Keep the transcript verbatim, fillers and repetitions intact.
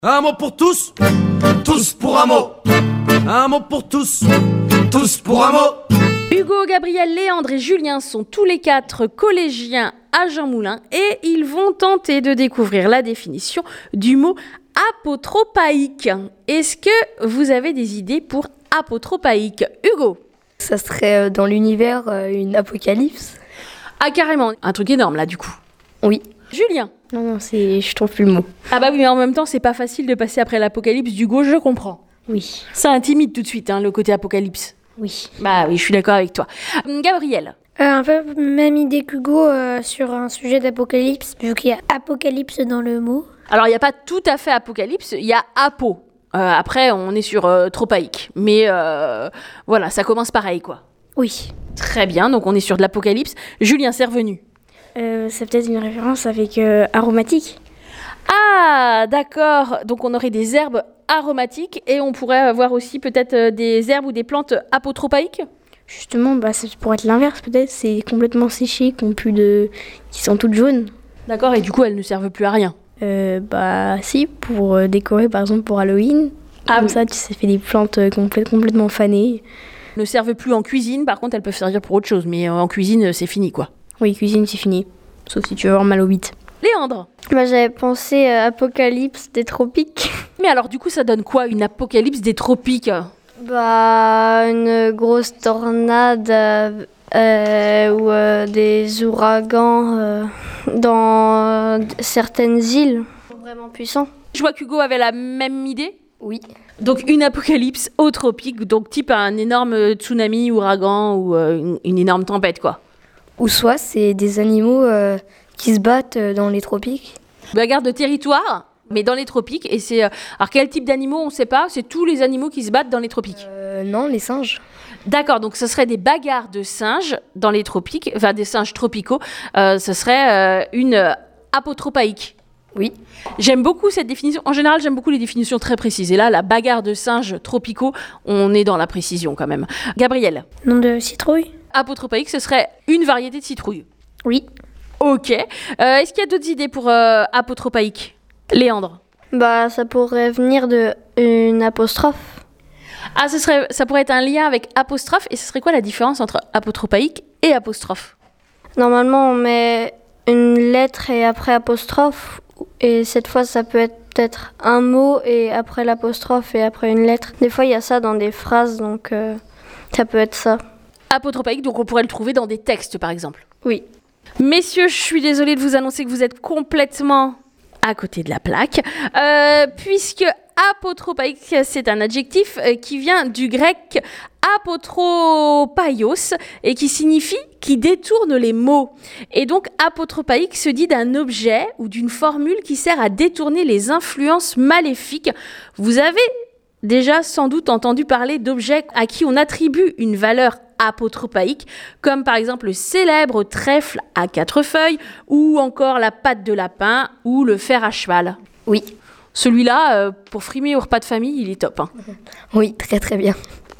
Un mot pour tous, tous pour un mot. Un mot pour tous, tous pour un mot. Hugo, Gabriel, Léandre et Julien sont tous les quatre collégiens à Jean-Moulin et ils vont tenter de découvrir la définition du mot apotropaïque. Est-ce que vous avez des idées pour apotropaïque? Hugo? Ça serait dans l'univers une apocalypse. Ah, carrément, un truc énorme là du coup. Oui. Julien? Non, non, c'est... je trouve plus le mot. Ah bah oui, mais en même temps, c'est pas facile de passer après l'apocalypse d'Hugo, je comprends. Oui. Ça intimide tout de suite, hein, le côté apocalypse. Oui. Bah oui, je suis d'accord avec toi. Gabriel? Euh, un peu même idée qu'Hugo euh, sur un sujet d'apocalypse, vu qu'il y a apocalypse dans le mot. Alors, il n'y a pas tout à fait apocalypse, il y a apo. Euh, après, on est sur euh, tropaïque. Mais euh, voilà, ça commence pareil, quoi. Oui. Très bien, donc on est sur de l'apocalypse. Julien, c'est revenu. Euh, c'est peut-être une référence avec euh, aromatique. Ah, d'accord. Donc on aurait des herbes aromatiques et on pourrait avoir aussi peut-être euh, des herbes ou des plantes apotropaïques. Justement, bah, ça pourrait être l'inverse peut-être. C'est complètement séché, qui ont plus de... qui sont toutes jaunes. D'accord, et du coup elles ne servent plus à rien. Euh, bah si, pour euh, décorer par exemple pour Halloween. Ah, Comme oui. ça, tu sais, fait des plantes euh, complè- complètement fanées. Ne servent plus en cuisine, par contre elles peuvent servir pour autre chose, mais euh, en cuisine c'est fini quoi. Oui, cuisine, c'est fini. Sauf si tu veux avoir mal au bite. Léandre? Bah, j'avais pensé euh, apocalypse des tropiques. Mais alors du coup ça donne quoi, une apocalypse des tropiques? Bah, une grosse tornade euh, euh, ou euh, des ouragans euh, dans euh, certaines îles vraiment puissants. Je vois qu'Hugo avait la même idée. Oui. Donc une apocalypse aux tropiques, donc type un énorme tsunami, ouragan ou euh, une, une énorme tempête quoi. Ou soit c'est des animaux euh, qui se battent dans les tropiques. Bagarre de territoire, mais dans les tropiques. Et c'est euh, alors quel type d'animaux on ne sait pas. C'est tous les animaux qui se battent dans les tropiques. Euh, non, les singes. D'accord, donc ce serait des bagarres de singes dans les tropiques, enfin des singes tropicaux. Euh, ce serait euh, une euh, apotropaïque. Oui. J'aime beaucoup cette définition. En général, j'aime beaucoup les définitions très précises. Et là, la bagarre de singes tropicaux, on est dans la précision quand même. Gabriel? Nom de citrouille? Apotropaïque, ce serait une variété de citrouille. Oui. Ok. Euh, est-ce qu'il y a d'autres idées pour euh, apotropaïque? Léandre? Bah, ça pourrait venir de une apostrophe. Ah, ce serait, ça pourrait être un lien avec apostrophe. Et ce serait quoi la différence entre apotropaïque et apostrophe? Normalement, on met une lettre et après apostrophe. Et cette fois, ça peut être peut-être un mot et après l'apostrophe et après une lettre. Des fois, il y a ça dans des phrases, donc euh, ça peut être ça. Apotropaïque, donc on pourrait le trouver dans des textes, par exemple. Oui. Messieurs, je suis désolée de vous annoncer que vous êtes complètement à côté de la plaque, euh, puisque apotropaïque, c'est un adjectif euh, qui vient du grec apotropaios et qui signifie qui détourne les mots. Et donc apotropaïque se dit d'un objet ou d'une formule qui sert à détourner les influences maléfiques. Vous avez déjà sans doute entendu parler d'objets à qui on attribue une valeur apotropaïque, comme par exemple le célèbre trèfle à quatre feuilles, ou encore la patte de lapin, ou le fer à cheval. Oui. Celui-là, euh, pour frimer au repas de famille, il est top. Hein. Oui, très très bien.